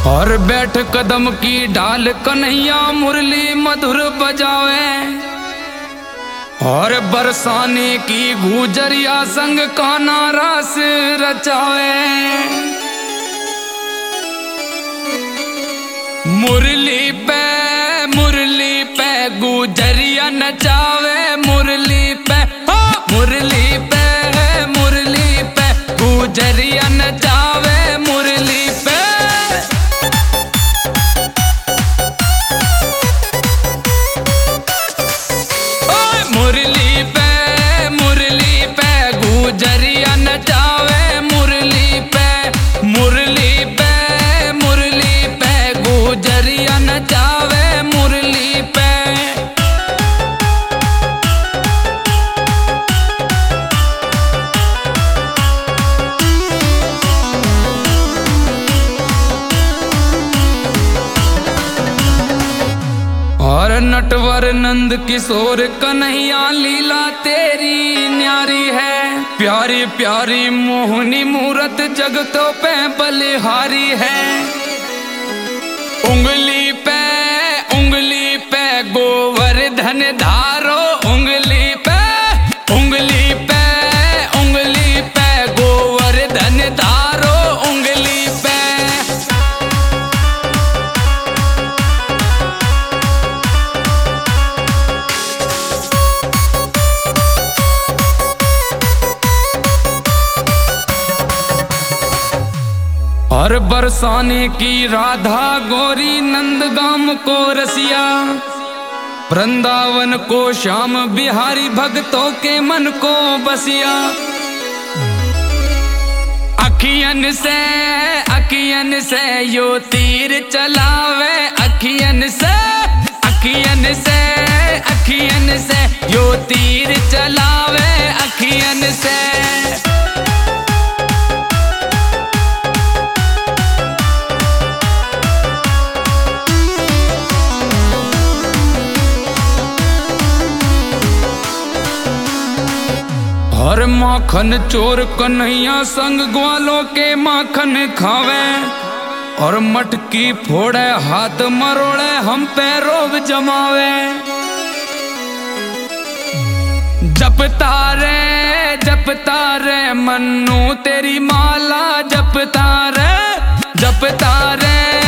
और बैठ कदम की ढाल कन्हैया मुरली मधुर बजावे, और बरसाने की गुजरिया संग कान्हा रास रचावे। मुरली पे गुजरिया नचावे, मुरली पे गुजरिया नचावे, मुरली पे। मुरली पे गुजरिया नचावे, मुरली पे गुजरिया नचावे, मुरली पे। और नटवर नंद किशोर कन्हैया लीला तेरी न्यारी है, प्यारी प्यारी मोहनी मूरत जगतों पे बलिहारी है। उंगली पे गोवर्धन धारो, उंगली पे गोवर्धन धारो, उंगली पे। और बरसाने की राधा गोरी नंदगाम को रसिया, वृंदावन को श्याम बिहारी भक्तों के मन को बसिया। अखियन से यो तीर चलावे, अखियन से यो तीर चलावे, अखियन से। और माखन चोर कन्हैया संग ग्वालों के माखन खावे, और मटकी फोड़े हाथ मरोड़े हम पे रोब जमावे। जपता रे मन्नू तेरी माला, जपता रे